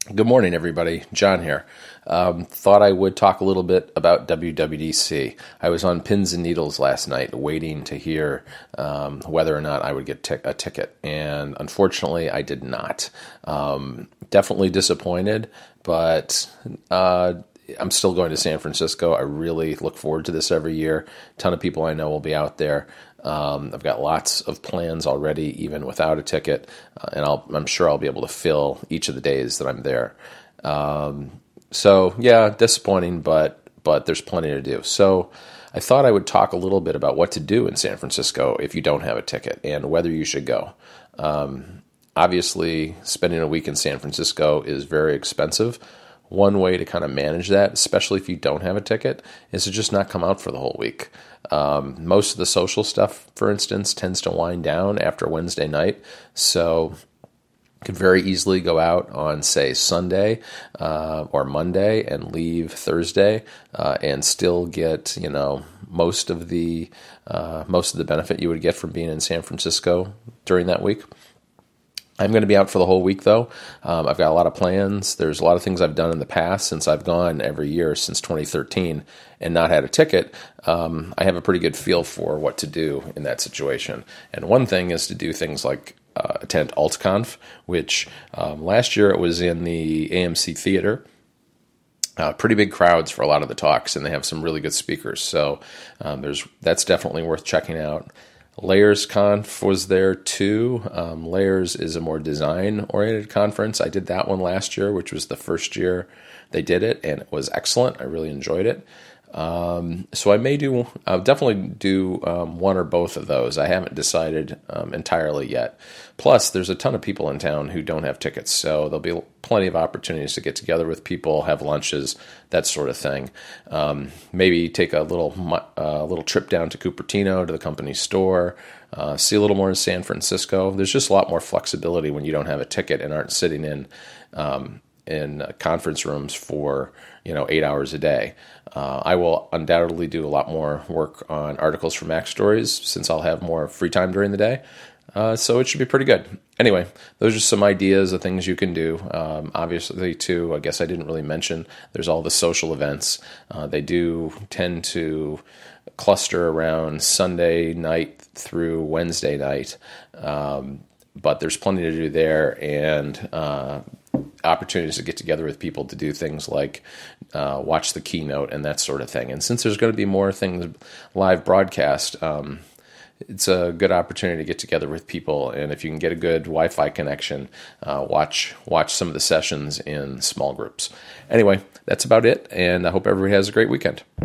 Good morning, everybody. John here. Thought I would talk a little bit about WWDC. I was on pins and needles last night waiting to hear whether or not I would get a ticket, and unfortunately I did not. Definitely disappointed, but I'm still going to San Francisco. I really look forward to this every year. A ton of people I know will be out there. I've got lots of plans already, even without a ticket, and I'm sure I'll be able to fill each of the days that I'm there. So yeah, disappointing, but there's plenty to do. So I thought I would talk a little bit about what to do in San Francisco if you don't have a ticket and whether you should go. Obviously, spending a week in San Francisco is very expensive. One way to kind of manage that, especially if you don't have a ticket, is to just not come out for the whole week. Most of the social stuff, for instance, tends to wind down after Wednesday night. So you could very easily go out on, say, Sunday or Monday and leave Thursday and still get, most of the benefit you would get from being in San Francisco during that week. I'm going to be out for the whole week, though. I've got a lot of plans. There's a lot of things I've done in the past since I've gone every year since 2013 and not had a ticket. I have a pretty good feel for what to do in that situation. And one thing is to do things like attend AltConf, which last year it was in the AMC Theater. Pretty big crowds for a lot of the talks, and they have some really good speakers. So that's definitely worth checking out. Layers Conf was there too. Layers is a more design-oriented conference. I did that one last year, which was the first year they did it, and it was excellent. I really enjoyed it. So I'll definitely do one or both of those. I haven't decided entirely yet. Plus, there's a ton of people in town who don't have tickets, so there'll be plenty of opportunities to get together with people, have lunches, that sort of thing. Maybe take a little trip down to Cupertino to the company store, see a little more in San Francisco. There's just a lot more flexibility when you don't have a ticket and aren't sitting in conference rooms for 8 hours a day. I will undoubtedly do a lot more work on articles for Mac Stories since I'll have more free time during the day. So it should be pretty good. Anyway, those are some ideas of things you can do. Obviously, too, I guess I didn't really mention, there's all the social events. They do tend to cluster around Sunday night through Wednesday night. But there's plenty to do there, and opportunities to get together with people to do things like watch the keynote and that sort of thing. And since there's going to be more things live broadcast, it's a good opportunity to get together with people. And if you can get a good Wi-Fi connection, watch some of the sessions in small groups. Anyway, that's about it, and I hope everybody has a great weekend.